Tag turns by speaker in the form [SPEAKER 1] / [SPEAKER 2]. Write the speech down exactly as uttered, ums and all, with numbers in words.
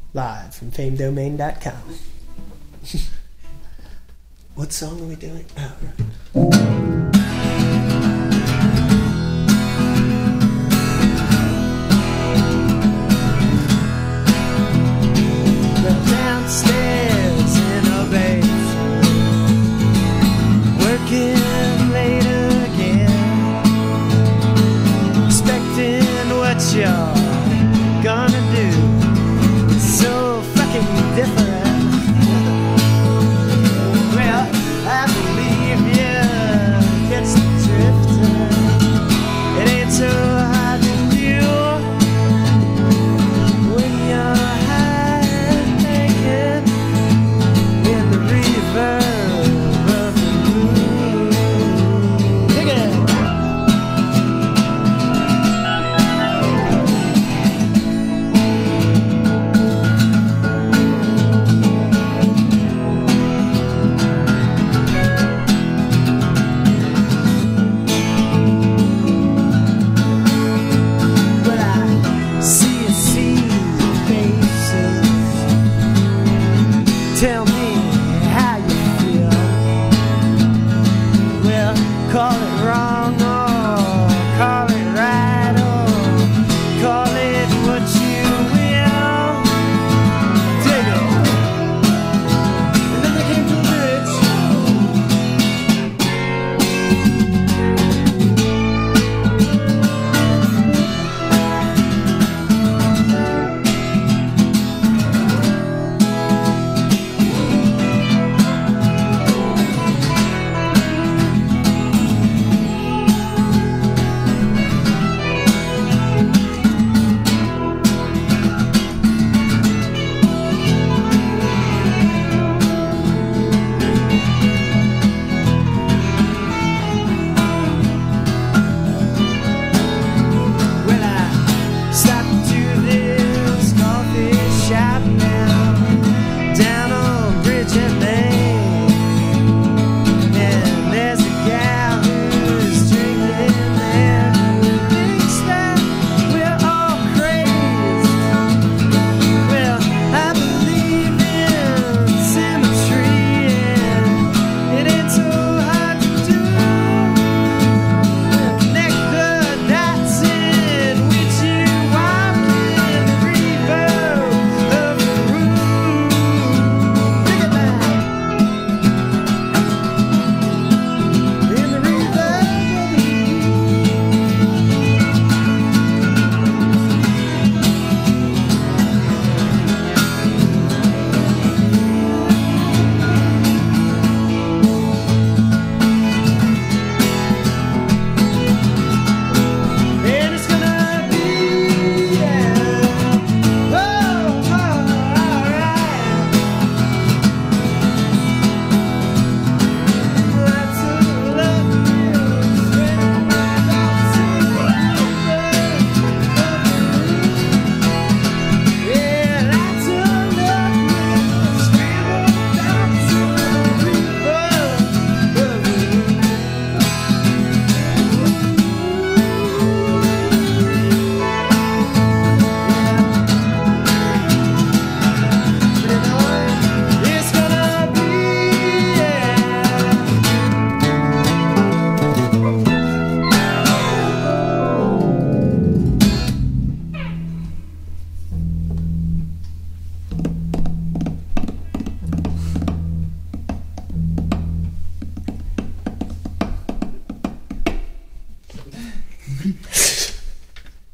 [SPEAKER 1] live from fame domain dot com. What song are we doing? Oh, right.
[SPEAKER 2] Downstairs in a basement, working late again, expecting what you're gonna do. It's so fucking different. Well, I believe you catch the drift. It ain't so hard to do when you're in the reverb of the moon. Dig it. But I see a sea of faces. Tell me how you feel. Well, call it wrong or call it right or call it what you will. Dig it. And then they came to a bridge. Well, I stopped to this coffee shop now, down on Bridge and Main, and there's a gal who's drinking there, thinks that we're all crazed. Well, I believe in symmetry, and it ain't so hard to do. Connect the dots in which you walk in the reverb of the room. Think about it. In the reverb of the And it's gonna be, yeah. Oh, oh, alright. Lots of love feels straight out to the yeah, lots of love feels scrambled out to the reverb of the It's gonna be, yeah.